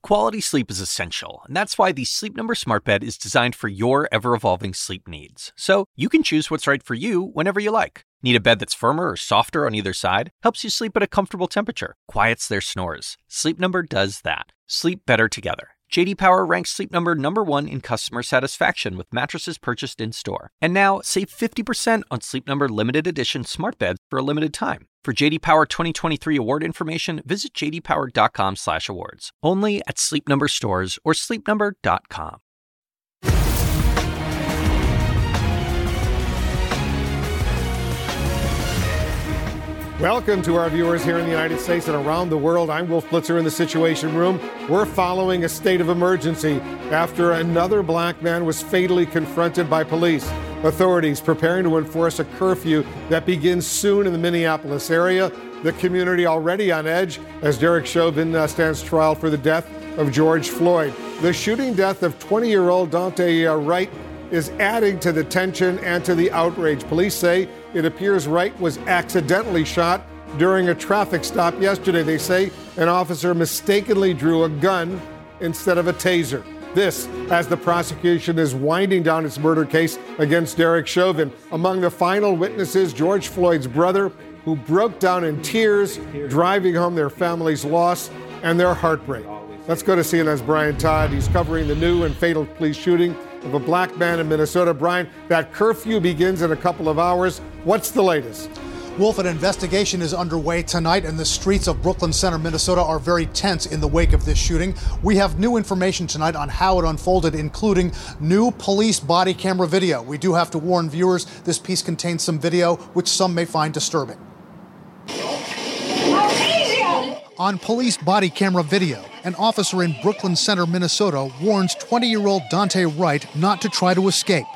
Quality sleep is essential, and that's why the Sleep Number Smart Bed is designed for your ever-evolving sleep needs. So you can choose what's right for you whenever you like. Need a bed that's firmer or softer on either side? Helps you sleep at a comfortable temperature. Quiets their snores. Sleep Number does that. Sleep better together. J.D. Power ranks Sleep Number #1 in customer satisfaction with mattresses purchased in-store. And now, save 50% on Sleep Number limited edition smart beds for a limited time. For J.D. Power 2023 award information, visit jdpower.com/awards. Only at Sleep Number stores or sleepnumber.com. Welcome to our viewers here in the United States and around the world. I'm Wolf Blitzer in the Situation Room. We're following a state of emergency after another black man was fatally confronted by police. Authorities preparing to enforce a curfew that begins soon in the Minneapolis area. The community already on edge as Derek Chauvin stands trial for the death of George Floyd. The shooting death of 20-year-old Daunte Wright is adding to the tension and to the outrage. Police say it appears Wright was accidentally shot during a traffic stop yesterday. They say an officer mistakenly drew a gun instead of a taser. This, as the prosecution is winding down its murder case against Derek Chauvin. Among the final witnesses, George Floyd's brother, who broke down in tears, driving home their family's loss and their heartbreak. Let's go to CNN's Brian Todd. He's covering the new and fatal police shooting of a black man in Minnesota. Brian, that curfew begins in a couple of hours. What's the latest? Wolf, an investigation is underway tonight, and the streets of Brooklyn Center, Minnesota are very tense in the wake of this shooting. We have new information tonight on how it unfolded, including new police body camera video. We do have to warn viewers, this piece contains some video which some may find disturbing. On police body camera video, an officer in Brooklyn Center, Minnesota warns 20-year-old Daunte Wright not to try to escape.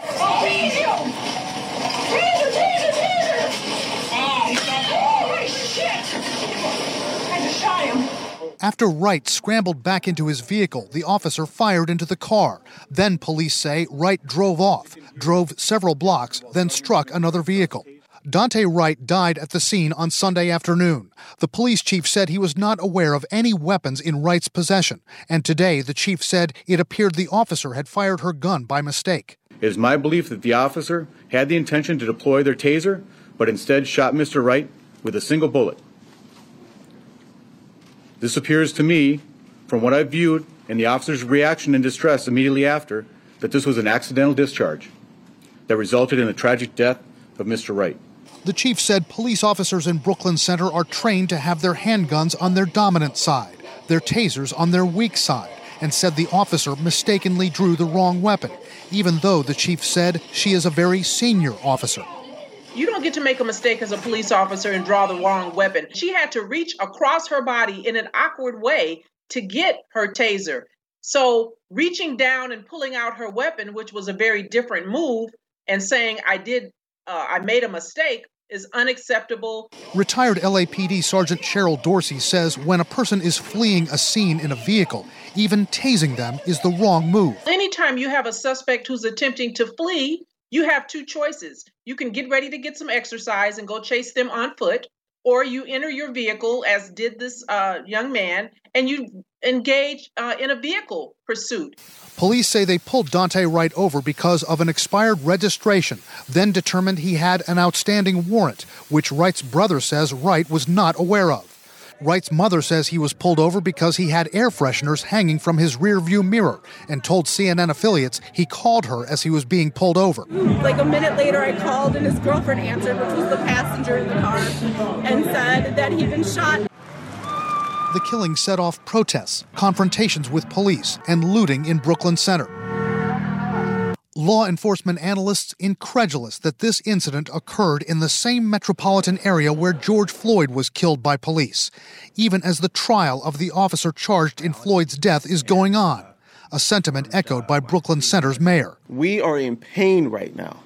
After Wright scrambled back into his vehicle, the officer fired into the car. Then police say Wright drove off, drove several blocks, then struck another vehicle. Daunte Wright died at the scene on Sunday afternoon. The police chief said he was not aware of any weapons in Wright's possession, and today the chief said it appeared the officer had fired her gun by mistake. It is my belief that the officer had the intention to deploy their taser, but instead shot Mr. Wright with a single bullet. This appears to me, from what I've viewed and the officer's reaction and distress immediately after, that this was an accidental discharge that resulted in the tragic death of Mr. Wright. The chief said police officers in Brooklyn Center are trained to have their handguns on their dominant side, their tasers on their weak side, and said the officer mistakenly drew the wrong weapon, even though the chief said she is a very senior officer. You don't get to make a mistake as a police officer and draw the wrong weapon. She had to reach across her body in an awkward way to get her taser. So reaching down and pulling out her weapon, which was a very different move, and saying I made a mistake is unacceptable. Retired LAPD Sergeant Cheryl Dorsey says when a person is fleeing a scene in a vehicle, even tasing them is the wrong move. Anytime you have a suspect who's attempting to flee, you have two choices. You can get ready to get some exercise and go chase them on foot, or you enter your vehicle, as did this young man, and you engage in a vehicle pursuit. Police say they pulled Daunte Wright over because of an expired registration, then determined he had an outstanding warrant, which Wright's brother says Wright was not aware of. Wright's mother says he was pulled over because he had air fresheners hanging from his rearview mirror and told CNN affiliates he called her as he was being pulled over. Like a minute later, I called and his girlfriend answered, which was the passenger in the car, and said that he'd been shot. The killing set off protests, confrontations with police, and looting in Brooklyn Center. Law enforcement analysts incredulous that this incident occurred in the same metropolitan area where George Floyd was killed by police, even as the trial of the officer charged in Floyd's death is going on, a sentiment echoed by Brooklyn Center's mayor. We are in pain right now,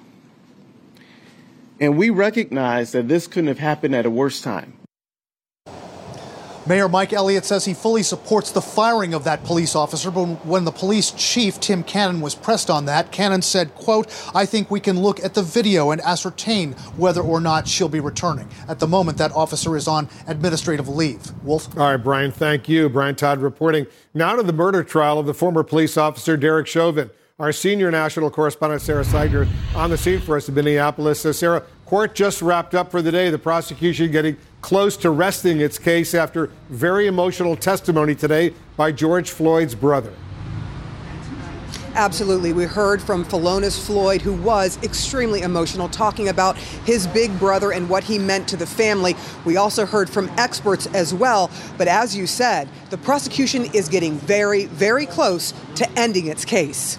and we recognize that this couldn't have happened at a worse time. Mayor Mike Elliott says he fully supports the firing of that police officer, but when the police chief, Tim Cannon, was pressed on that, Cannon said, quote, "I think we can look at the video and ascertain whether or not she'll be returning." At the moment, that officer is on administrative leave. Wolf? All right, Brian, thank you. Brian Todd reporting now to the murder trial of the former police officer Derek Chauvin. Our senior national correspondent, Sarah Seidner, on the scene for us in Minneapolis. Sarah, court just wrapped up for the day. The prosecution getting close to resting its case after very emotional testimony today by George Floyd's brother. Absolutely. We heard from Philonise Floyd, who was extremely emotional, talking about his big brother and what he meant to the family. We also heard from experts as well. But as you said, the prosecution is getting very, very close to ending its case.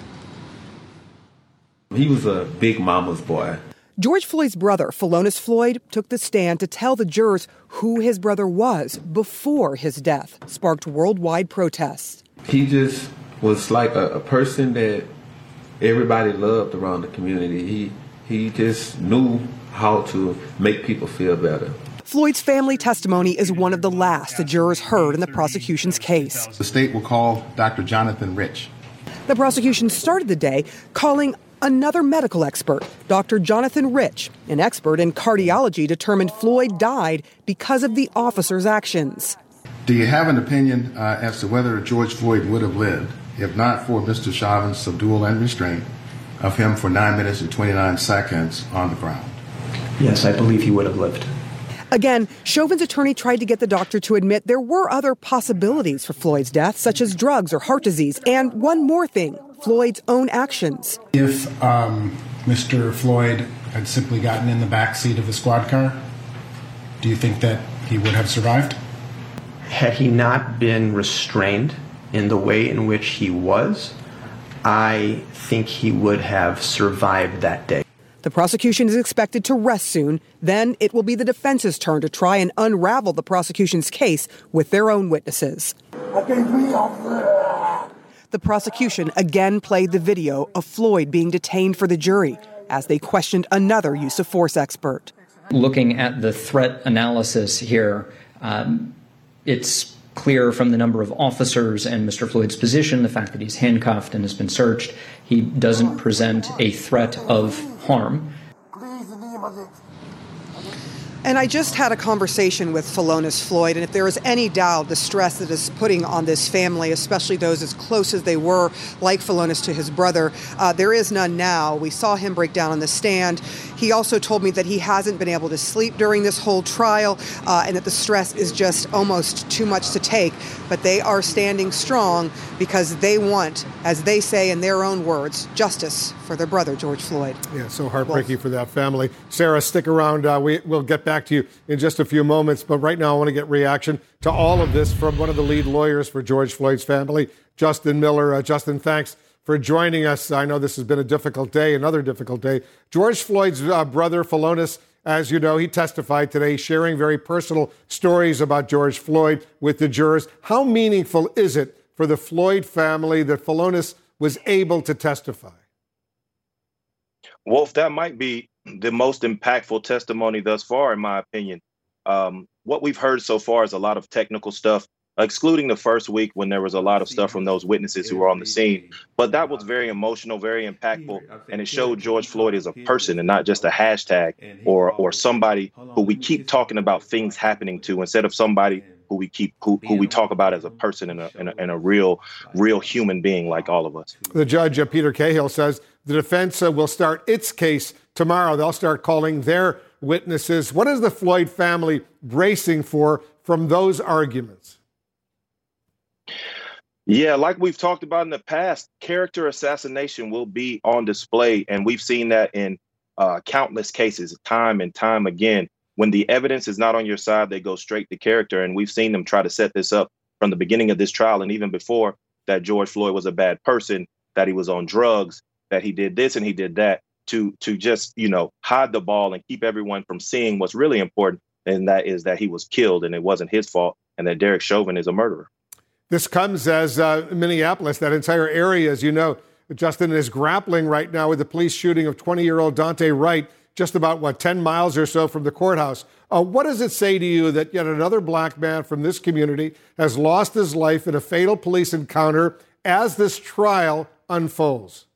He was a big mama's boy. George Floyd's brother, Philonise Floyd, took the stand to tell the jurors who his brother was before his death sparked worldwide protests. He just was like a person that everybody loved around the community. He just knew how to make people feel better. Floyd's family testimony is one of the last the jurors heard in the prosecution's case. The state will call Dr. Jonathan Rich. The prosecution started the day calling another medical expert, Dr. Jonathan Rich, an expert in cardiology, determined Floyd died because of the officer's actions. Do you have an opinion as to whether George Floyd would have lived if not for Mr. Chauvin's subdual and restraint of him for 9 minutes and 29 seconds on the ground? Yes, I believe he would have lived. Again, Chauvin's attorney tried to get the doctor to admit there were other possibilities for Floyd's death, such as drugs or heart disease, and one more thing, Floyd's own actions. If Mr. Floyd had simply gotten in the back seat of the squad car, do you think that he would have survived? Had he not been restrained in the way in which he was, I think he would have survived that day. The prosecution is expected to rest soon. Then it will be the defense's turn to try and unravel the prosecution's case with their own witnesses. The prosecution again played the video of Floyd being detained for the jury as they questioned another use of force expert. Looking at the threat analysis here, it's clear from the number of officers and Mr. Floyd's position, the fact that he's handcuffed and has been searched, he doesn't present a threat of harm. And I just had a conversation with Philonise Floyd, and if there is any doubt the stress that is putting on this family, especially those as close as they were, like Philonise to his brother, there is none now. We saw him break down on the stand. He also told me that he hasn't been able to sleep during this whole trial, and that the stress is just almost too much to take. But they are standing strong because they want, as they say in their own words, justice for their brother, George Floyd. Yeah, so heartbreaking for that family. Sarah, stick around. We'll get back to you in just a few moments. But right now, I want to get reaction to all of this from one of the lead lawyers for George Floyd's family, Justin Miller. Justin, thanks for joining us. I know this has been a difficult day, another difficult day. George Floyd's brother, Philonise, as you know, he testified today, sharing very personal stories about George Floyd with the jurors. How meaningful is it for the Floyd family that Philonise was able to testify? Wolf, that might be the most impactful testimony thus far, in my opinion. What we've heard so far is a lot of technical stuff, excluding the first week when there was a lot of stuff from those witnesses who were on the scene. But that was very emotional, very impactful, and it showed George Floyd as a person and not just a hashtag or somebody who we keep talking about things happening to instead of somebody who we talk about as a person and a real human being like all of us. The judge, Peter Cahill, says the defense will start its case tomorrow. They'll start calling their witnesses. What is the Floyd family bracing for from those arguments? Yeah, like we've talked about in the past, character assassination will be on display. And we've seen that in countless cases, time and time again. When the evidence is not on your side, they go straight to character. And we've seen them try to set this up from the beginning of this trial. And even before that, George Floyd was a bad person, that he was on drugs, that he did this and he did that to just, hide the ball and keep everyone from seeing what's really important. And that is that he was killed and it wasn't his fault and that Derek Chauvin is a murderer. This comes as Minneapolis, that entire area, as you know, Justin, is grappling right now with the police shooting of 20-year-old Dante Wright just about, 10 miles or so from the courthouse. What does it say to you that yet another black man from this community has lost his life in a fatal police encounter as this trial unfolds?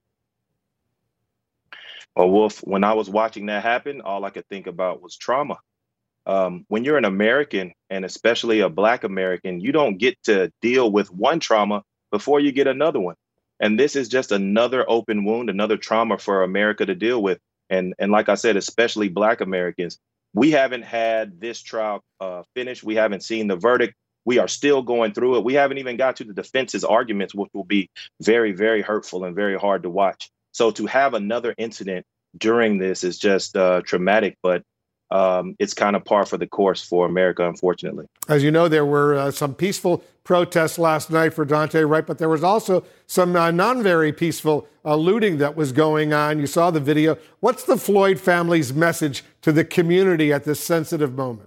Well, Wolf, when I was watching that happen, all I could think about was trauma. When you're an American, and especially a Black American, you don't get to deal with one trauma before you get another one. And this is just another open wound, another trauma for America to deal with. And like I said, especially Black Americans, we haven't had this trial finished. We haven't seen the verdict. We are still going through it. We haven't even got to the defense's arguments, which will be very, very hurtful and very hard to watch. So to have another incident during this is just traumatic, but it's kind of par for the course for America, unfortunately. As you know, there were some peaceful protests last night for Daunte Wright, but there was also some non-very peaceful looting that was going on. You saw the video. What's the Floyd family's message to the community at this sensitive moment?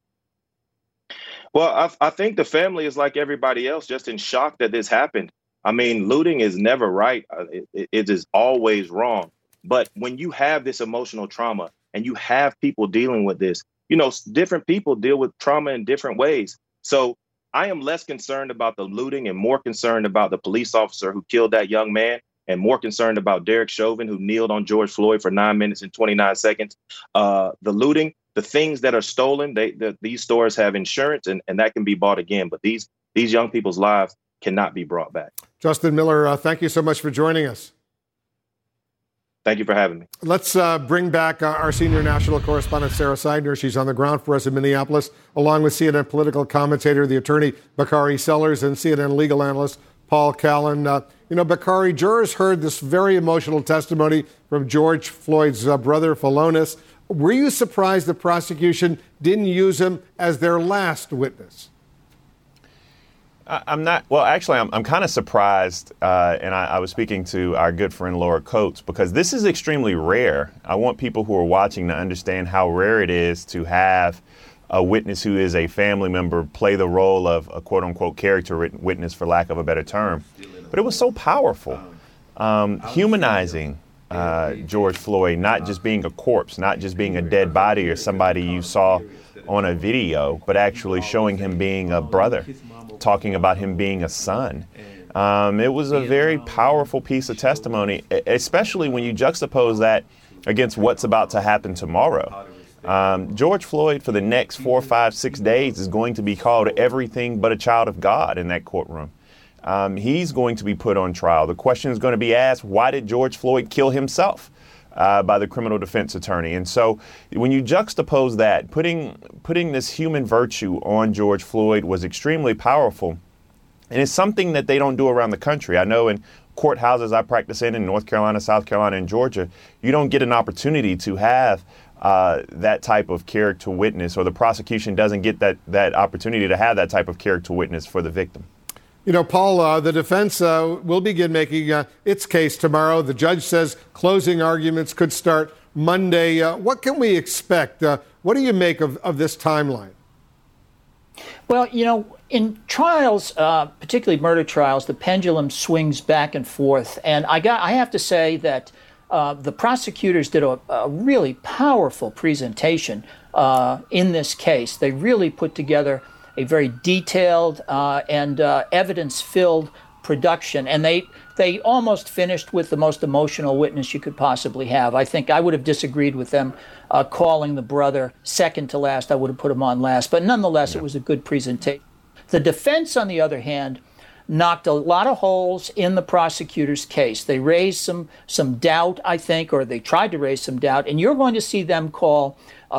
Well, I think the family is like everybody else, just in shock that this happened. I mean, looting is never right. It is always wrong. But when you have this emotional trauma and you have people dealing with this, different people deal with trauma in different ways. So I am less concerned about the looting and more concerned about the police officer who killed that young man, and more concerned about Derek Chauvin, who kneeled on George Floyd for 9 minutes and 29 seconds. The looting, the things that are stolen, these stores have insurance and that can be bought again. But these young people's lives cannot be brought back. Justin Miller, thank you so much for joining us. Thank you for having me. Let's bring back our senior national correspondent, Sarah Seidner. She's on the ground for us in Minneapolis, along with CNN political commentator, the attorney Bakari Sellers, and CNN legal analyst Paul Callan. Bakari, jurors heard this very emotional testimony from George Floyd's brother, Philonise. Were you surprised the prosecution didn't use him as their last witness? I'm not. Well, actually, I'm kind of surprised, and I was speaking to our good friend Laura Coates, because this is extremely rare. I want people who are watching to understand how rare it is to have a witness who is a family member play the role of a quote-unquote character witness, for lack of a better term. But it was so powerful, humanizing George Floyd, not just being a corpse, not just being a dead body or somebody you saw on a video, but actually showing him being a brother, talking about him being a son. It was a very powerful piece of testimony, especially when you juxtapose that against what's about to happen tomorrow. George Floyd, for the next 4, 5, 6 days, is going to be called everything but a child of God in that courtroom. He's going to be put on trial. The question is going to be asked, why did George Floyd kill himself? By the criminal defense attorney. And so when you juxtapose that, putting this human virtue on George Floyd was extremely powerful. And it's something that they don't do around the country. I know in courthouses I practice in North Carolina, South Carolina, and Georgia, you don't get an opportunity to have that type of character witness, or the prosecution doesn't get that opportunity to have that type of character witness for the victim. Paul, the defense will begin making its case tomorrow. The judge says closing arguments could start Monday. What can we expect? What do you make of this timeline? Well, in trials, particularly murder trials, the pendulum swings back and forth. And I have to say that the prosecutors did a really powerful presentation in this case. They really put together a very detailed and evidence-filled production. And they almost finished with the most emotional witness you could possibly have. I think I would have disagreed with them calling the brother second to last. I would have put him on last. But nonetheless, It was a good presentation. The defense, on the other hand, knocked a lot of holes in the prosecutor's case. They raised some doubt, I think, or they tried to raise some doubt. And you're going to see them call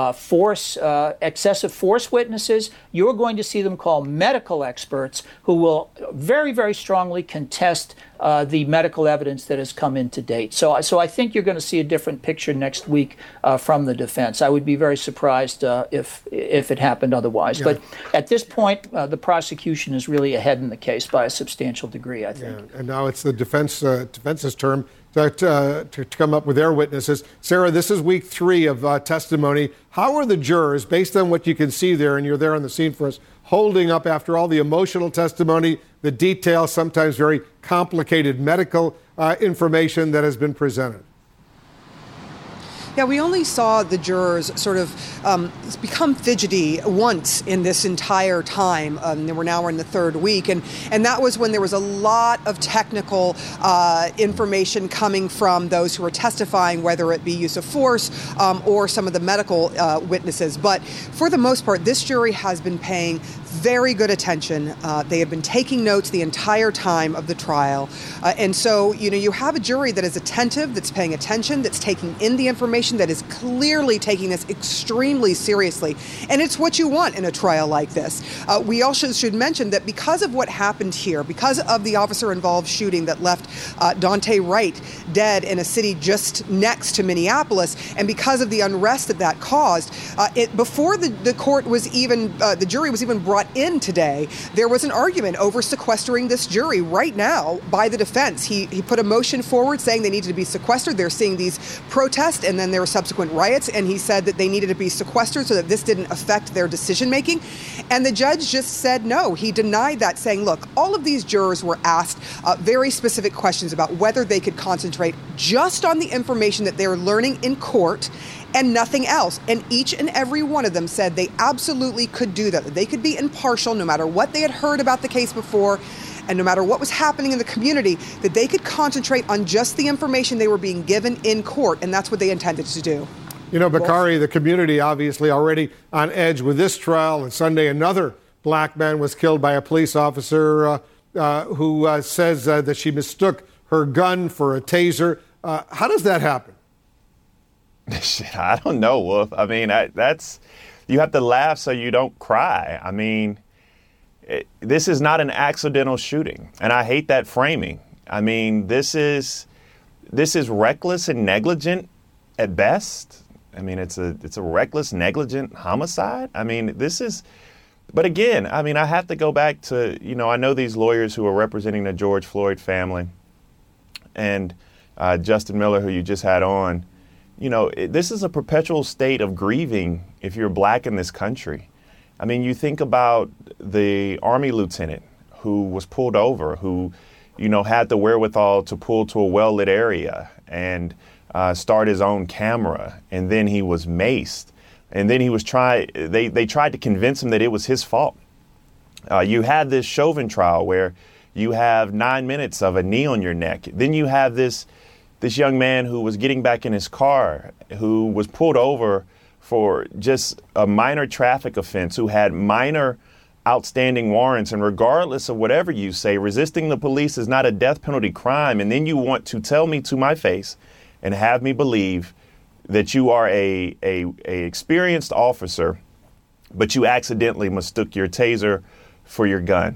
excessive force witnesses. You're going to see them call medical experts who will very, very strongly contest the medical evidence that has come in to date. So I think you're going to see a different picture next week from the defense. I would be very surprised if it happened otherwise. Yeah. But at this point, the prosecution is really ahead in the case by a substantial degree, I think. Yeah. And now it's the defense's turn to come up with their witnesses. Sarah, this is week 3 of testimony. How are the jurors, based on what you can see there, and you're there on the scene for us, holding up after all the emotional testimony, the details, sometimes very complicated medical information that has been presented? Yeah, we only saw the jurors sort of become fidgety once in this entire time. We're now in the third week, and that was when there was a lot of technical information coming from those who were testifying, whether it be use of force or some of the medical witnesses. But for the most part, this jury has been paying very good attention. They have been taking notes the entire time of the trial. And so, you have a jury that is attentive, that's paying attention, that's taking in the information, that is clearly taking this extremely seriously. And it's what you want in a trial like this. We also should mention that because of what happened here, because of the officer-involved shooting that left Daunte Wright dead in a city just next to Minneapolis, and because of the unrest that caused, before the court was even, the jury was even brought in today, there was an argument over sequestering this jury right now by the defense. He put a motion forward saying they needed to be sequestered. They're seeing these protests, and then there were subsequent riots, and he said that they needed to be sequestered so that this didn't affect their decision-making. And the judge just said no. He denied that, saying, look, all of these jurors were asked very specific questions about whether they could concentrate just on the information that they were learning in court and nothing else. And each and every one of them said they absolutely could do that. They could be impartial no matter what they had heard about the case before, and no matter what was happening in the community, that they could concentrate on just the information they were being given in court, and that's what they intended to do. Bakari, the community obviously already on edge with this trial. And Sunday, another black man was killed by a police officer who says that she mistook her gun for a taser. How does that happen? Shit, I don't know, Wolf. I mean, you have to laugh so you don't cry. I mean, this is not an accidental shooting, and I hate that framing. I mean, this is reckless and negligent at best. I mean, it's a reckless, negligent homicide. I mean, but again, I mean, I have to go back to, I know these lawyers who are representing the George Floyd family and Justin Miller, who you just had on. This is a perpetual state of grieving if you're black in this country. I mean, you think about the Army lieutenant who was pulled over, who, had the wherewithal to pull to a well-lit area and start his own camera, and then he was maced. And then they tried to convince him that it was his fault. You had this Chauvin trial where you have 9 minutes of a knee on your neck. Then you have this young man who was getting back in his car, who was pulled over for just a minor traffic offense, who had minor outstanding warrants. And regardless of whatever you say, resisting the police is not a death penalty crime. And then you want to tell me to my face and have me believe that you are a experienced officer, but you accidentally mistook your taser for your gun.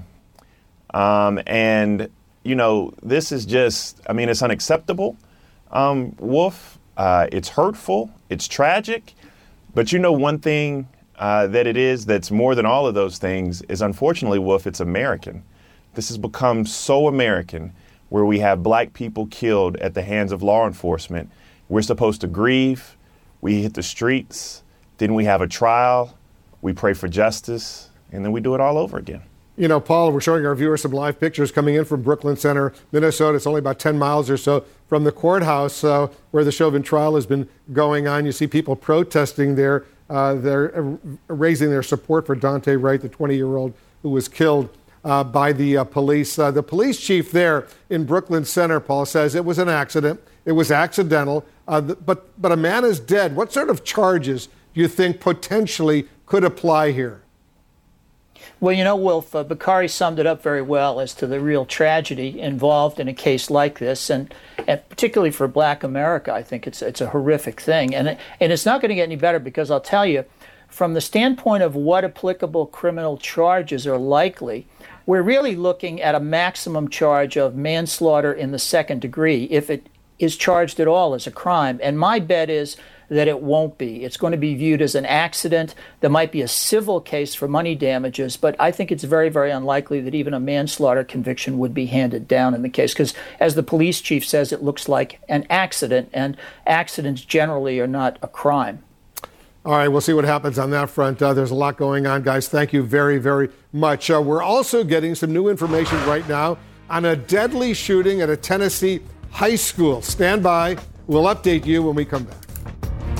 This is just, it's unacceptable. Wolf, it's hurtful, it's tragic, but one thing that it is that's more than all of those things is, unfortunately, Wolf, it's American. This has become so American, where we have black people killed at the hands of law enforcement. We're supposed to grieve, we hit the streets, then we have a trial, we pray for justice, and then we do it all over again. Paul, we're showing our viewers some live pictures coming in from Brooklyn Center, Minnesota. It's only about 10 miles or so from the courthouse where the Chauvin trial has been going on. You see people protesting there. They're raising their support for Daunte Wright, the 20-year-old who was killed by the police. The police chief there in Brooklyn Center, Paul, says it was an accident. It was accidental, but a man is dead. What sort of charges do you think potentially could apply here? Well, Wolf, Bakari summed it up very well as to the real tragedy involved in a case like this, and particularly for Black America, I think it's a horrific thing, and it's not going to get any better, because I'll tell you, from the standpoint of what applicable criminal charges are likely, we're really looking at a maximum charge of manslaughter in the second degree, if it is charged at all as a crime, and my bet is that it won't be. It's going to be viewed as an accident. There might be a civil case for money damages, but I think it's very, very unlikely that even a manslaughter conviction would be handed down in the case, because as the police chief says, it looks like an accident, and accidents generally are not a crime. All right, we'll see what happens on that front. There's a lot going on, guys. Thank you very, very much. We're also getting some new information right now on a deadly shooting at a Tennessee high school. Stand by. We'll update you when we come back.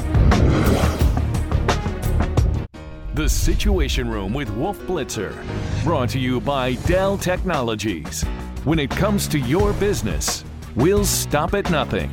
The Situation Room with Wolf Blitzer. Brought to you by Dell Technologies. When it comes to your business, we'll stop at nothing.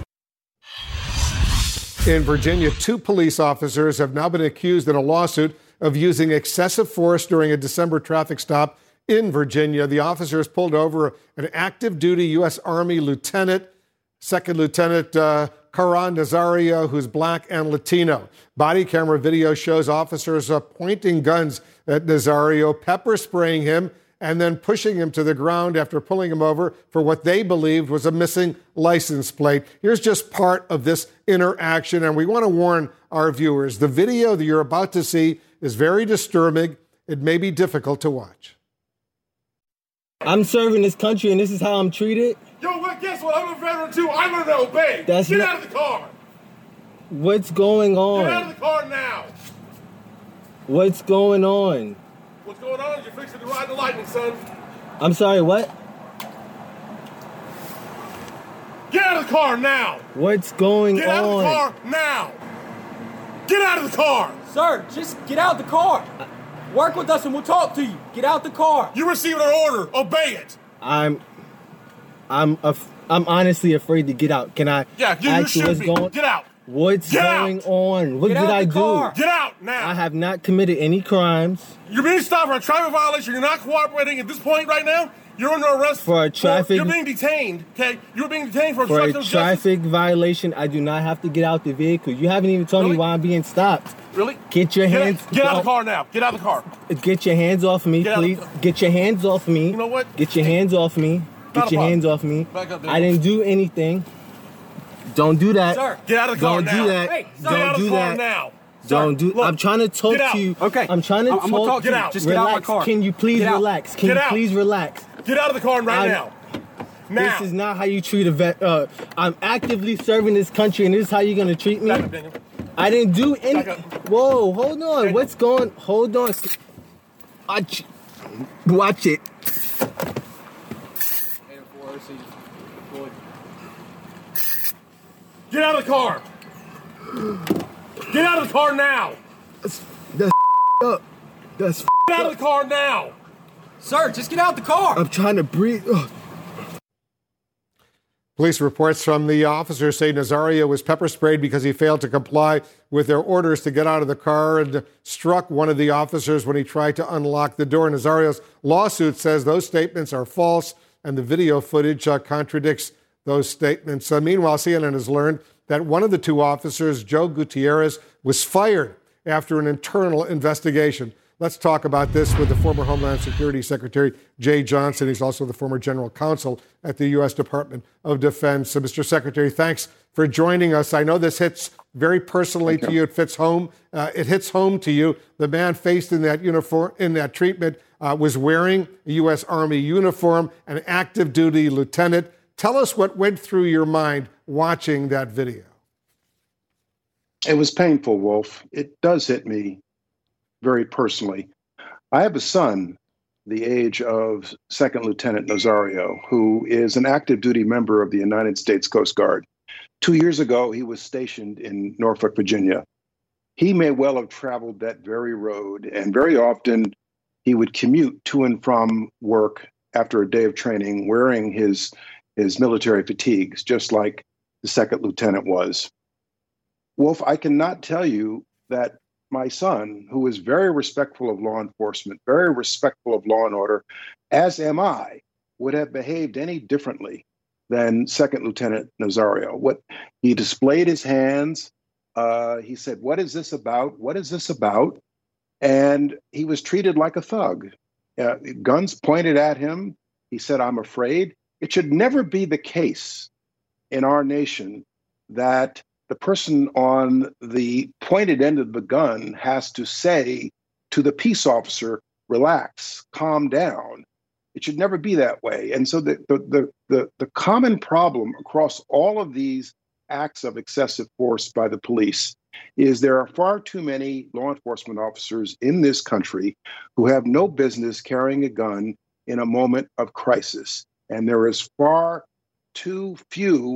In Virginia, 2 police officers have now been accused in a lawsuit of using excessive force during a December traffic stop in Virginia. The officers pulled over an active duty U.S. Army lieutenant, Second Lieutenant Caron Nazario, who's black and Latino. Body camera video shows officers pointing guns at Nazario, pepper spraying him, and then pushing him to the ground after pulling him over for what they believed was a missing license plate. Here's just part of this interaction, and we want to warn our viewers. The video that you're about to see is very disturbing. It may be difficult to watch. I'm serving this country, and this is how I'm treated? Yo, well, guess what? I'm a veteran, too. I learned to obey. Get out of the car. What's going on? Get out of the car now. What's going on? What's going on is you're fixing to ride the lightning, son. I'm sorry, what? Get out of the car now. What's going on? Get out of the car now. Get out of the car. Sir, just get out the car. Work with us and we'll talk to you. Get out the car. You received an order. Obey it. I'm honestly afraid to get out. Can I ask you what's going on? Get out. What's going on? What did I do? Get out now. I have not committed any crimes. You're being stopped for a traffic violation. You're not cooperating at this point right now. You're under arrest for a traffic. You're being detained. Okay, you're being detained for a traffic violation. I do not have to get out the vehicle. You haven't even told me why I'm being stopped. Really? Get your hands. Get out of the car now. Get out of the car. Get your hands off me, please. Get your hands off me. You know what? Get your hands off me. Get your hands off me. I didn't do anything. Don't do that. Sir, get out of the car now. Don't do that. Hey, don't do that. Now. Don't do. I'm trying to talk to you. Okay. I'm trying to talk. I'm gonna talk to you. Just get out of my car. Can you please relax? Can you please relax? Get out of the car right now. This is not how you treat a vet. I'm actively serving this country, and this is how you're gonna treat me. Back up, Daniel. I didn't do any. Whoa, hold on. What's going? Hold on. Watch it. Get out of the car. Get out of the car now. That's up. Get out of the car now. Sir, just get out of the car. I'm trying to breathe. Police reports from the officers say Nazario was pepper sprayed because he failed to comply with their orders to get out of the car and struck one of the officers when he tried to unlock the door. Nazario's lawsuit says those statements are false and the video footage contradicts those statements. Meanwhile, CNN has learned that one of the 2 officers, Joe Gutierrez, was fired after an internal investigation. Let's talk about this with the former Homeland Security Secretary, Jeh Johnson. He's also the former general counsel at the U.S. Department of Defense. So, Mr. Secretary, thanks for joining us. I know this hits very personally to you. It hits home to you. The man faced in that uniform, in that treatment, was wearing a U.S. Army uniform, an active duty lieutenant. Tell us what went through your mind watching that video. It was painful, Wolf. It does hit me very personally. I have a son, the age of Second Lieutenant Nazario, who is an active duty member of the United States Coast Guard. 2 years ago, he was stationed in Norfolk, Virginia. He may well have traveled that very road, and very often he would commute to and from work after a day of training wearing his military fatigues, just like the second lieutenant was. Wolf, I cannot tell you that my son, who is very respectful of law enforcement, very respectful of law and order, as am I, would have behaved any differently than Second Lieutenant Nazario. What he displayed his hands. He said, "What is this about? What is this about?" And he was treated like a thug. Guns pointed at him. He said, "I'm afraid." It should never be the case in our nation that the person on the pointed end of the gun has to say to the peace officer, "Relax, calm down." It should never be that way. And so the common problem across all of these acts of excessive force by the police is there are far too many law enforcement officers in this country who have no business carrying a gun in a moment of crisis. And there is far too few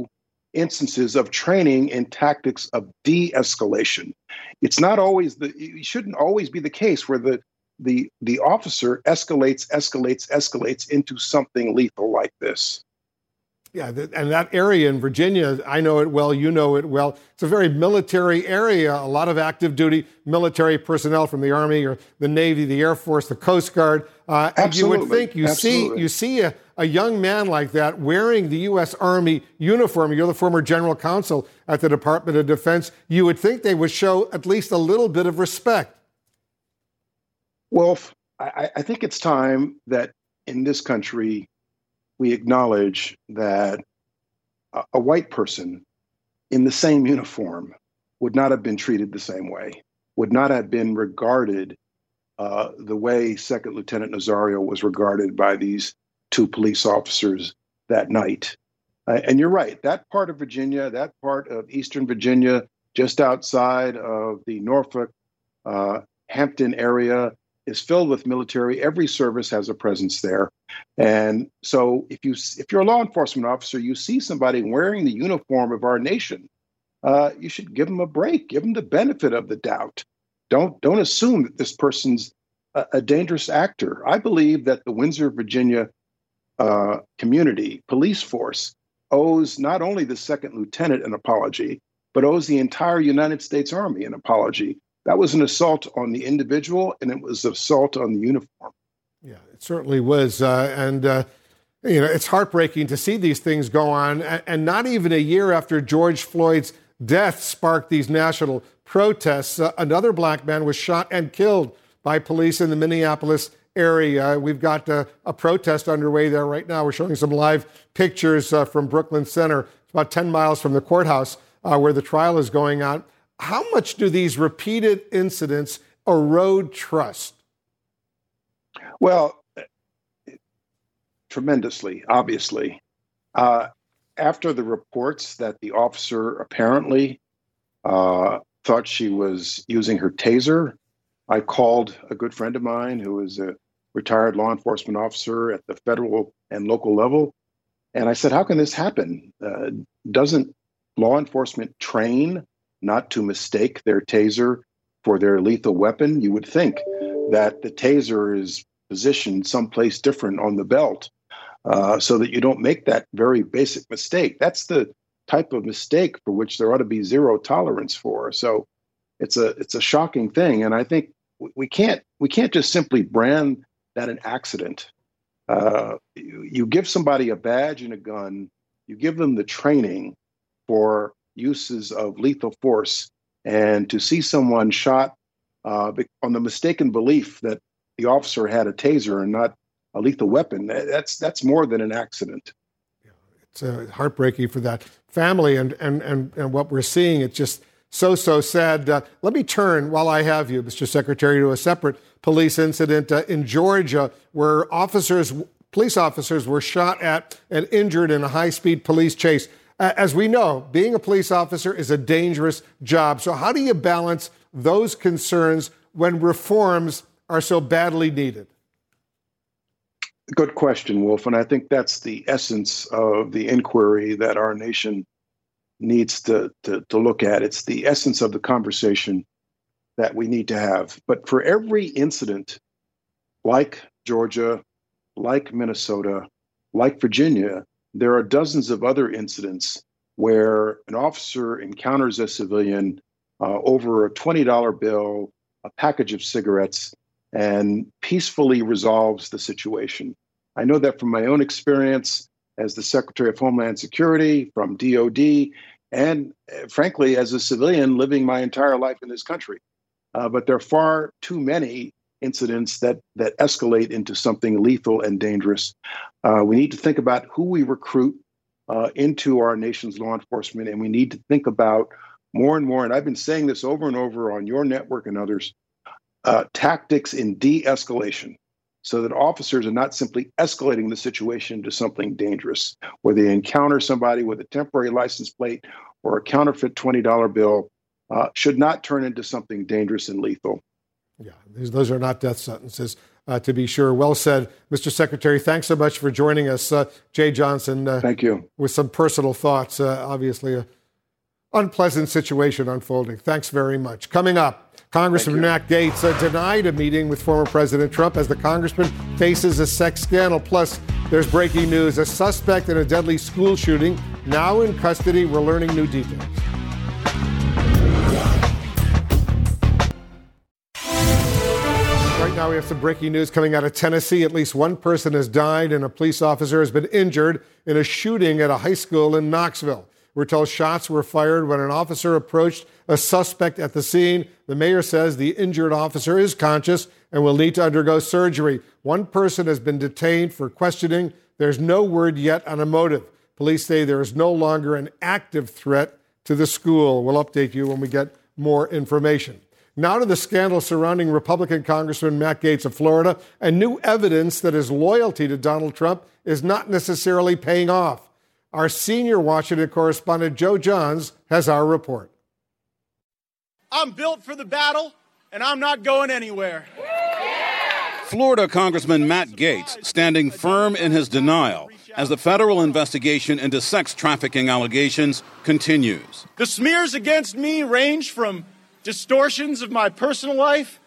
instances of training in tactics of de-escalation. It's not always it shouldn't always be the case where the officer escalates into something lethal like this. Yeah, and that area in Virginia, I know it well, you know it well. It's a very military area, a lot of active duty military personnel from the Army or the Navy, the Air Force, the Coast Guard. And you would think you see a young man like that wearing the U.S. Army uniform. You're the former general counsel at the Department of Defense. You would think they would show at least a little bit of respect. Well, I think it's time that in this country, we acknowledge that a white person in the same uniform would not have been treated the same way, would not have been regarded the way Second Lieutenant Nazario was regarded by these two police officers that night. And you're right, that part of Virginia, that part of Eastern Virginia, just outside of the Norfolk, Hampton area, is filled with military. Every service has a presence there. And so if you're a law enforcement officer, you see somebody wearing the uniform of our nation, you should give them a break, give them the benefit of the doubt. Don't assume that this person's a dangerous actor. I believe that the Windsor, Virginia community police force owes not only the second lieutenant an apology, but owes the entire United States Army an apology. That was an assault on the individual, and it was an assault on the uniform. Yeah, it certainly was. It's heartbreaking to see these things go on. And not even a year after George Floyd's death sparked these national protests, another black man was shot and killed by police in the Minneapolis area. We've got a protest underway there right now. We're showing some live pictures from Brooklyn Center. It's about 10 miles from the courthouse where the trial is going on. How much do these repeated incidents erode trust? Well, tremendously, obviously. After the reports that the officer apparently thought she was using her taser, I called a good friend of mine who is a retired law enforcement officer at the federal and local level. And I said, how can this happen? Doesn't law enforcement train not to mistake their taser for their lethal weapon? You would think that the taser is positioned someplace different on the belt so that you don't make that very basic mistake. That's the type of mistake for which there ought to be zero tolerance for. So it's a shocking thing. And I think we can't just simply brand that an accident. You give somebody a badge and a gun, you give them the training for uses of lethal force, and to see someone shot on the mistaken belief that the officer had a taser and not a lethal weapon, that's more than an accident. It's heartbreaking for that family and what we're seeing. It's just so sad. Let me turn, while I have you, Mr. Secretary, to a separate police incident in Georgia where police officers were shot at and injured in a high-speed police chase. As we know, being a police officer is a dangerous job. So how do you balance those concerns when reforms are so badly needed? Good question, Wolf. And I think that's the essence of the inquiry that our nation needs to look at. It's the essence of the conversation that we need to have. But for every incident, like Georgia, like Minnesota, like Virginia, there are dozens of other incidents where an officer encounters a civilian over a $20 bill, a package of cigarettes, and peacefully resolves the situation. I know that from my own experience as the Secretary of Homeland Security, from DOD, and frankly, as a civilian living my entire life in this country. But there are far too many incidents that escalate into something lethal and dangerous. We need to think about who we recruit into our nation's law enforcement, and we need to think about more and more, and I've been saying this over and over on your network and others, tactics in de-escalation, so that officers are not simply escalating the situation to something dangerous, where they encounter somebody with a temporary license plate or a counterfeit $20 bill, should not turn into something dangerous and lethal. Yeah, those are not death sentences. to be sure. Well said, Mr. Secretary. Thanks so much for joining us. Jay Johnson. Thank you. With some personal thoughts, obviously an unpleasant situation unfolding. Thanks very much. Coming up, Congressman Matt Gaetz denied a meeting with former President Trump as the congressman faces a sex scandal. Plus, there's breaking news. A suspect in a deadly school shooting now in custody. We're learning new details. Right now, we have some breaking news coming out of Tennessee. At least one person has died and a police officer has been injured in a shooting at a high school in Knoxville. We're told shots were fired when an officer approached a suspect at the scene. The mayor says the injured officer is conscious and will need to undergo surgery. One person has been detained for questioning. There's no word yet on a motive. Police say there is no longer an active threat to the school. We'll update you when we get more information. Now to the scandal surrounding Republican Congressman Matt Gaetz of Florida and new evidence that his loyalty to Donald Trump is not necessarily paying off. Our senior Washington correspondent, Joe Johns, has our report. I'm built for the battle, and I'm not going anywhere. Florida Congressman Matt Gaetz standing firm in his denial as the federal investigation into sex trafficking allegations continues. The smears against me range from distortions of my personal life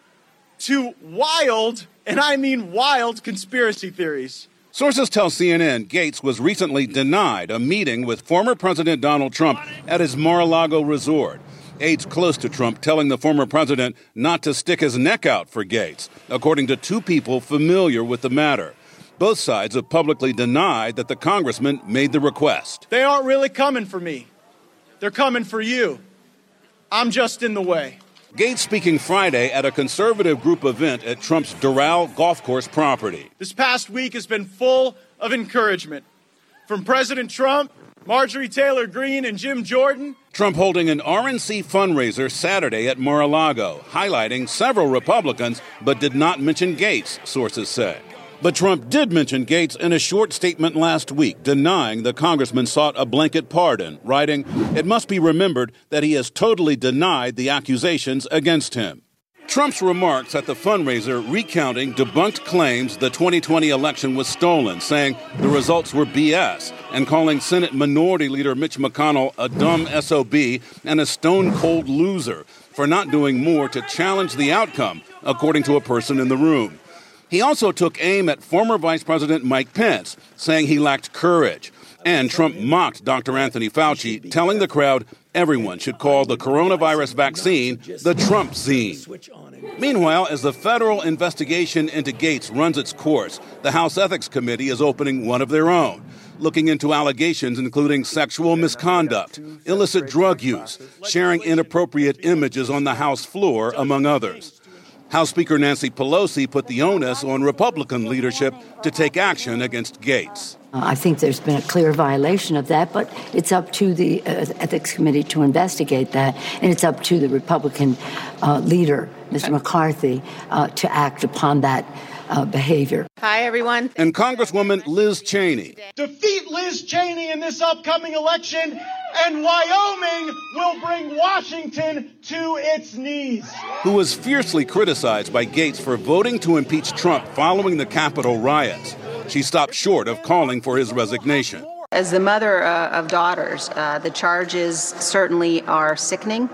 to wild, and I mean wild, conspiracy theories. Sources tell CNN Gaetz was recently denied a meeting with former President Donald Trump at his Mar-a-Lago resort. Aides close to Trump telling the former president not to stick his neck out for Gaetz, according to two people familiar with the matter. Both sides have publicly denied that the congressman made the request. They aren't really coming for me. They're coming for you. I'm just in the way. Gaetz speaking Friday at a conservative group event at Trump's Doral golf course property. This past week has been full of encouragement from President Trump, Marjorie Taylor Greene, and Jim Jordan. Trump holding an RNC fundraiser Saturday at Mar-a-Lago, highlighting several Republicans, but did not mention Gaetz, sources say. But Trump did mention Gaetz in a short statement last week, denying the congressman sought a blanket pardon, writing, "It must be remembered that he has totally denied the accusations against him." Trump's remarks at the fundraiser recounting debunked claims the 2020 election was stolen, saying the results were BS, and calling Senate Minority Leader Mitch McConnell a dumb SOB and a stone-cold loser for not doing more to challenge the outcome, according to a person in the room. He also took aim at former Vice President Mike Pence, saying he lacked courage. And Trump mocked Dr. Anthony Fauci, telling the crowd everyone should call the coronavirus vaccine the Trump-zine. Meanwhile, as the federal investigation into Gaetz runs its course, the House Ethics Committee is opening one of their own, looking into allegations including sexual misconduct, illicit drug use, sharing inappropriate images on the House floor, among others. House Speaker Nancy Pelosi put the onus on Republican leadership to take action against Gaetz. I think there's been a clear violation of that, but it's up to the Ethics Committee to investigate that, and it's up to the Republican leader, Mr. McCarthy, to act upon that behavior. Hi, everyone. And Congresswoman Liz Cheney. Defeat Liz Cheney in this upcoming election, and Wyoming will bring Washington to its knees. Who was fiercely criticized by Gaetz for voting to impeach Trump following the Capitol riots. She stopped short of calling for his resignation. As the mother of daughters, the charges certainly are sickening.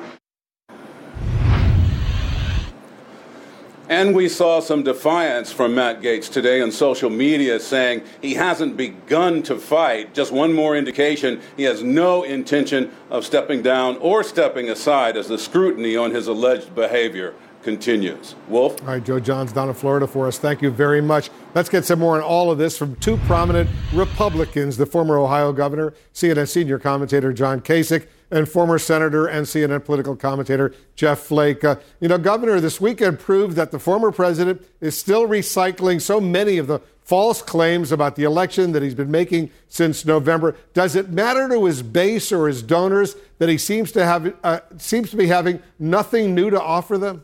And we saw some defiance from Matt Gaetz today on social media, saying he hasn't begun to fight. Just one more indication he has no intention of stepping down or stepping aside as the scrutiny on his alleged behavior continues. Wolf? All right, Joe Johns down in Florida for us. Thank you very much. Let's get some more on all of this from two prominent Republicans, the former Ohio governor, CNN senior commentator John Kasich, and former senator and CNN political commentator Jeff Flake. Governor, this weekend proved that the former president is still recycling so many of the false claims about the election that he's been making since November. Does it matter to his base or his donors that he seems to be having nothing new to offer them?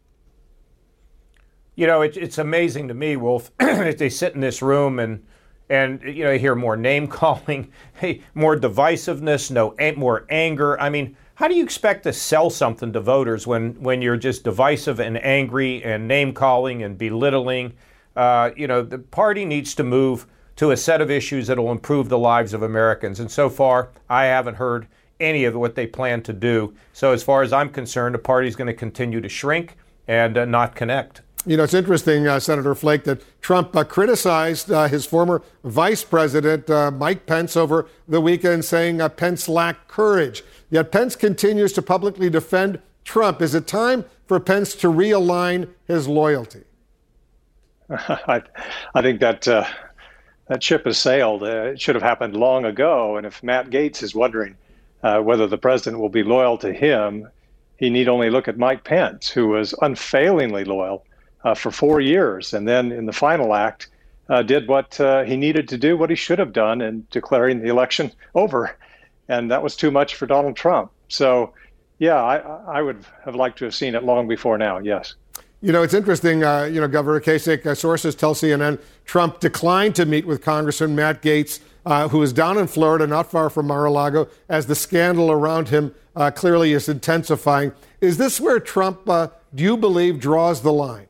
It's amazing to me, Wolf. They sit in this room and And, you hear more name calling, more divisiveness, more anger. I mean, how do you expect to sell something to voters when you're just divisive and angry and name calling and belittling? The party needs to move to a set of issues that will improve the lives of Americans. And so far, I haven't heard any of what they plan to do. So as far as I'm concerned, the party's going to continue to shrink and not connect. It's interesting, Senator Flake, that Trump criticized his former vice president, Mike Pence, over the weekend, saying Pence lacked courage. Yet Pence continues to publicly defend Trump. Is it time for Pence to realign his loyalty? I think that ship has sailed. It should have happened long ago. And if Matt Gaetz is wondering whether the president will be loyal to him, he need only look at Mike Pence, who was unfailingly loyal for 4 years, and then in the final act did what he needed to do, what he should have done in declaring the election over. And that was too much for Donald Trump. So, yeah, I would have liked to have seen it long before now, yes. It's interesting, Governor Kasich, sources tell CNN Trump declined to meet with Congressman Matt Gaetz, who is down in Florida, not far from Mar-a-Lago, as the scandal around him clearly is intensifying. Is this where Trump, do you believe, draws the line?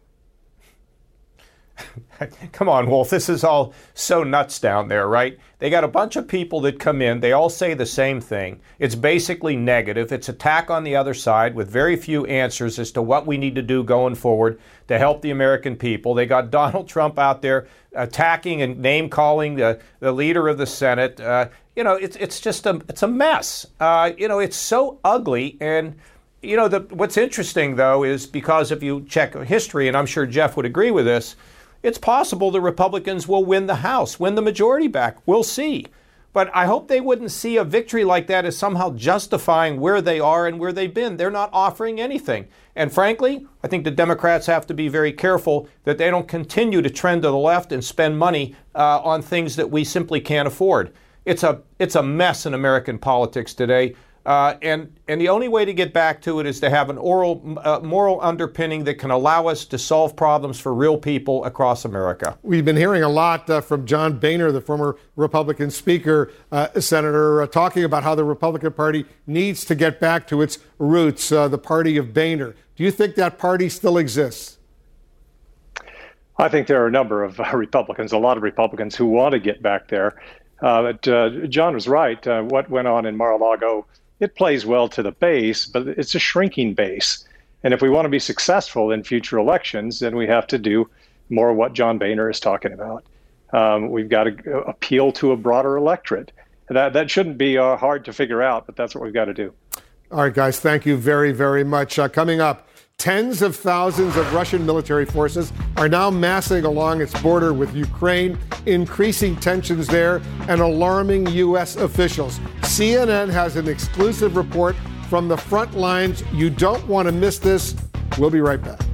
Come on, Wolf. This is all so nuts down there, right? They got a bunch of people that come in. They all say the same thing. It's basically negative. It's attack on the other side with very few answers as to what we need to do going forward to help the American people. They got Donald Trump out there attacking and name-calling the leader of the Senate. It's just a mess. It's so ugly. And, what's interesting, though, is because if you check history, and I'm sure Jeff would agree with this, it's possible the Republicans will win the House, win the majority back. We'll see. But I hope they wouldn't see a victory like that as somehow justifying where they are and where they've been. They're not offering anything. And frankly, I think the Democrats have to be very careful that they don't continue to trend to the left and spend money on things that we simply can't afford. It's a mess in American politics today. And the only way to get back to it is to have an moral underpinning that can allow us to solve problems for real people across America. We've been hearing a lot from John Boehner, the former Republican Speaker, Senator, talking about how the Republican Party needs to get back to its roots, the party of Boehner. Do you think that party still exists? I think there are a number of Republicans, a lot of Republicans who want to get back there. But John was right. What went on in Mar-a-Lago, it plays well to the base, but it's a shrinking base. And if we want to be successful in future elections, then we have to do more of what John Boehner is talking about. We've got to appeal to a broader electorate. That shouldn't be hard to figure out, but that's what we've got to do. All right, guys, thank you very, very much. Coming up, tens of thousands of Russian military forces are now massing along its border with Ukraine, increasing tensions there and alarming U.S. officials. CNN has an exclusive report from the front lines. You don't want to miss this. We'll be right back.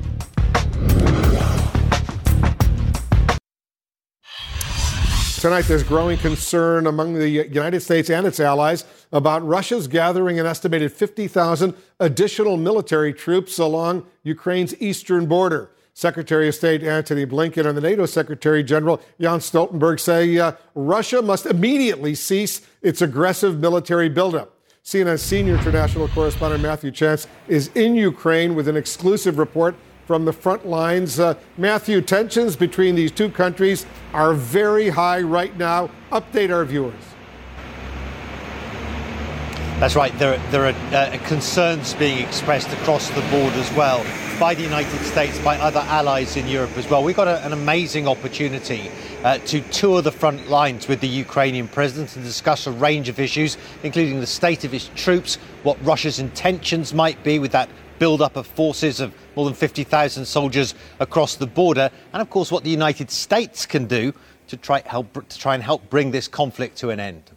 Tonight, there's growing concern among the United States and its allies about Russia's gathering an estimated 50,000 additional military troops along Ukraine's eastern border. Secretary of State Antony Blinken and the NATO Secretary General Jens Stoltenberg say Russia must immediately cease its aggressive military buildup. CNN senior international correspondent Matthew Chance is in Ukraine with an exclusive report from the front lines. Matthew, tensions between these two countries are very high right now. Update our viewers. That's right. There are concerns being expressed across the board as well by the United States, by other allies in Europe as well. We've got an amazing opportunity to tour the front lines with the Ukrainian president and discuss a range of issues, including the state of his troops, what Russia's intentions might be with that build-up of forces of more than 50,000 soldiers across the border, and of course what the United States can do to try and help bring this conflict to an end.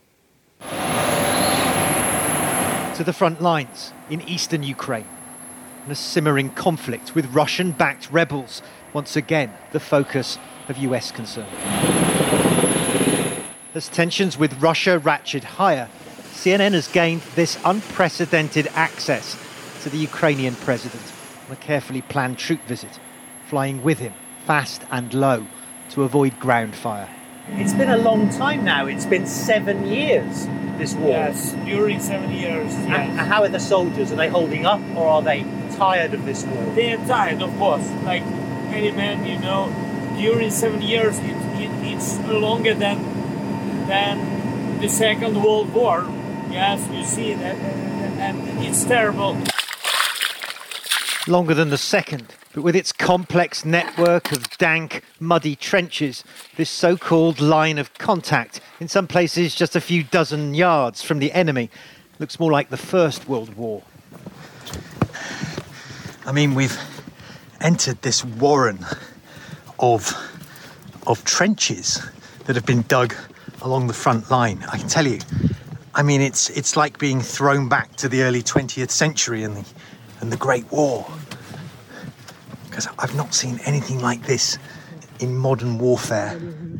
To the front lines in eastern Ukraine, and a simmering conflict with Russian-backed rebels, once again the focus of US concern. As tensions with Russia ratchet higher, CNN has gained this unprecedented access to the Ukrainian president on a carefully planned troop visit, flying with him fast and low to avoid ground fire. It's been a long time now. It's been 7 years, this war. Yes, during 7 years, yes. And how are the soldiers? Are they holding up, or are they tired of this war? They are tired, of course. Like any man, during 7 years, it's longer than the Second World War. Yes, you see that, and it's terrible. Longer than the second, but with its complex network of dank, muddy trenches, this so-called line of contact, in some places just a few dozen yards from the enemy, looks more like the First World War. I mean, we've entered this warren of trenches that have been dug along the front line. I can tell you, I mean, it's like being thrown back to the early 20th century and the Great War. Because I've not seen anything like this in modern warfare.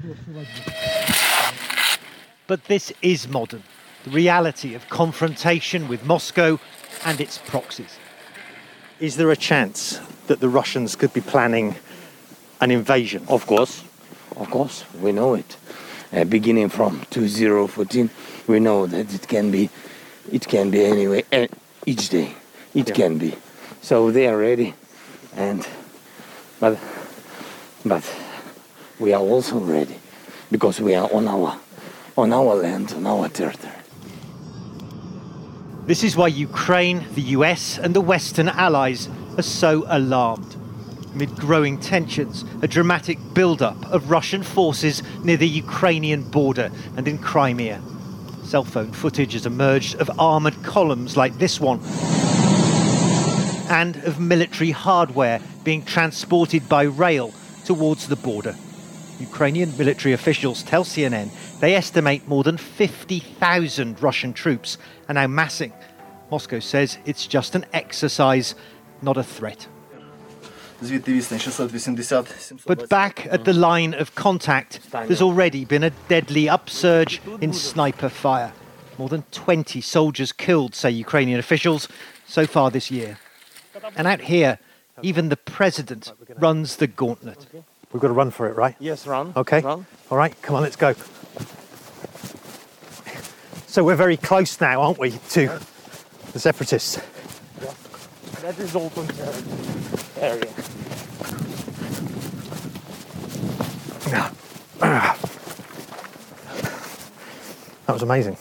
But this is modern, the reality of confrontation with Moscow and its proxies. Is there a chance that the Russians could be planning an invasion? Of course, we know it. Beginning from 2014, we know that it can be anyway, each day, it can be. So they are ready, but we are also ready, because we are on our land, on our territory. This is why Ukraine, the US and the Western allies are so alarmed. Amid growing tensions, a dramatic build-up of Russian forces near the Ukrainian border and in Crimea. Cell phone footage has emerged of armoured columns like this one, and of military hardware being transported by rail towards the border. Ukrainian military officials tell CNN they estimate more than 50,000 Russian troops are now massing. Moscow says it's just an exercise, not a threat. But back at the line of contact, there's already been a deadly upsurge in sniper fire. More than 20 soldiers killed, say Ukrainian officials, so far this year. And out here, even the president runs the gauntlet. We've got to run for it, right? Yes, run. Okay. Run. All right, come on, let's go. So we're very close now, aren't we, to the separatists? Yeah. That is open area. That was amazing.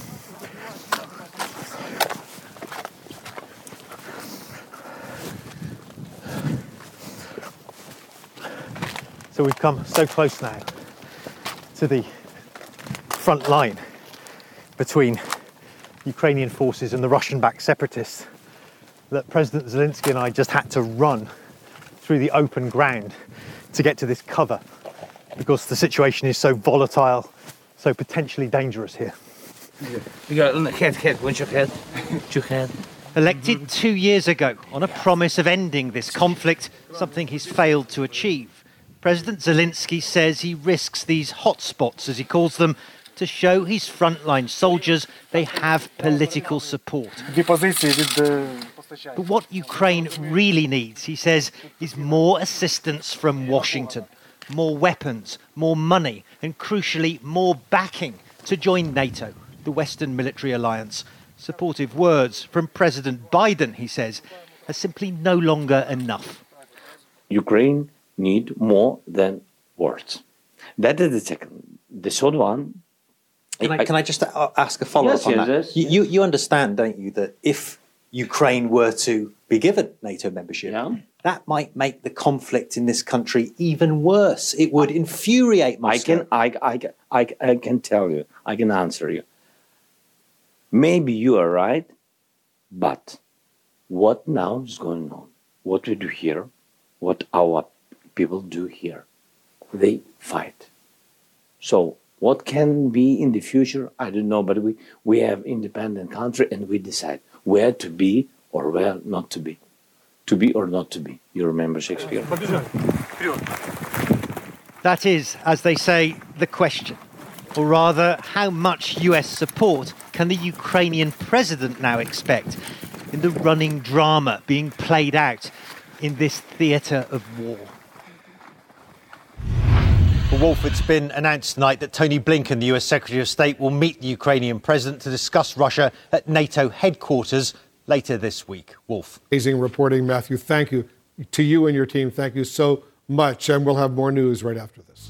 So we've come so close now to the front line between Ukrainian forces and the Russian-backed separatists that President Zelensky and I just had to run through the open ground to get to this cover because the situation is so volatile, so potentially dangerous here. You got head, when's your head? Your head. Elected 2 years ago on a promise of ending this conflict, something he's failed to achieve. President Zelensky says he risks these hotspots, as he calls them, to show his frontline soldiers they have political support. But what Ukraine really needs, he says, is more assistance from Washington, more weapons, more money, and crucially, more backing to join NATO, the Western military alliance. Supportive words from President Biden, he says, are simply no longer enough. Ukraine need more than words. That is the second. The third one. Can I just ask a follow-up on that? Yes. You understand, don't you, that if Ukraine were to be given NATO membership, that might make the conflict in this country even worse. It would infuriate Moscow. I can tell you. I can answer you. Maybe you are right, but what now is going on? What we do here, what our people do here, they fight. So what can be in the future, I don't know, but we have independent country and we decide where to be or where not to be or not to be. You remember Shakespeare? That is, as they say, the question. Or rather, how much US support can the Ukrainian president now expect in the running drama being played out in this theatre of war? Well, Wolf, it's been announced tonight that Tony Blinken, the US Secretary of State, will meet the Ukrainian president to discuss Russia at NATO headquarters later this week. Wolf. Amazing reporting, Matthew. Thank you to you and your team. Thank you so much. And we'll have more news right after this.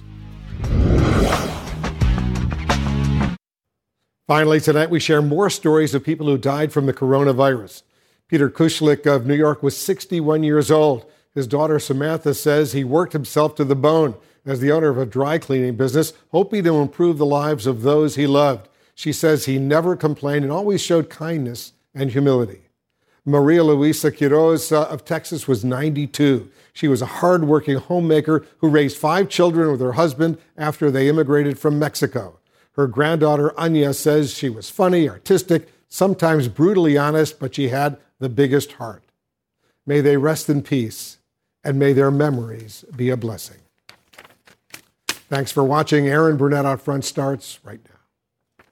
Finally, tonight we share more stories of people who died from the coronavirus. Peter Kushlik of New York was 61 years old. His daughter Samantha says he worked himself to the bone as the owner of a dry cleaning business, hoping to improve the lives of those he loved. She says he never complained and always showed kindness and humility. Maria Luisa Quiroz of Texas was 92. She was a hardworking homemaker who raised 5 children with her husband after they immigrated from Mexico. Her granddaughter Anya says she was funny, artistic, sometimes brutally honest, but she had the biggest heart. May they rest in peace, and may their memories be a blessing. Thanks for watching. Aaron Burnett Out Front starts right now.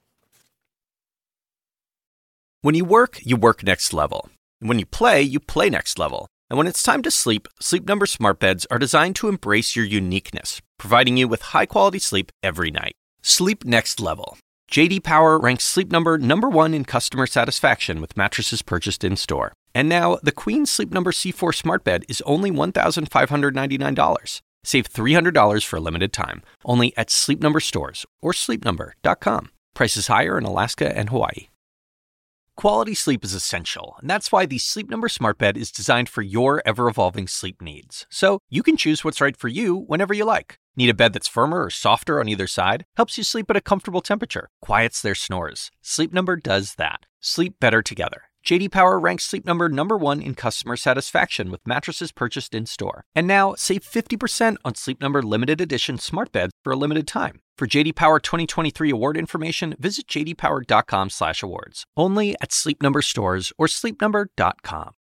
When you work next level. And when you play next level. And when it's time to sleep, Sleep Number smart beds are designed to embrace your uniqueness, providing you with high-quality sleep every night. Sleep next level. J.D. Power ranks Sleep Number #1 in customer satisfaction with mattresses purchased in-store. And now, the Queen Sleep Number C4 smart bed is only $1,599. Save $300 for a limited time, only at Sleep Number stores or sleepnumber.com. Prices higher in Alaska and Hawaii. Quality sleep is essential, and that's why the Sleep Number smart bed is designed for your ever-evolving sleep needs. So you can choose what's right for you whenever you like. Need a bed that's firmer or softer on either side? Helps you sleep at a comfortable temperature. Quiets their snores. Sleep Number does that. Sleep better together. J.D. Power ranks Sleep Number #1 in customer satisfaction with mattresses purchased in-store. And now, save 50% on Sleep Number limited edition smart beds for a limited time. For J.D. Power 2023 award information, visit jdpower.com/awards. Only at Sleep Number stores or sleepnumber.com.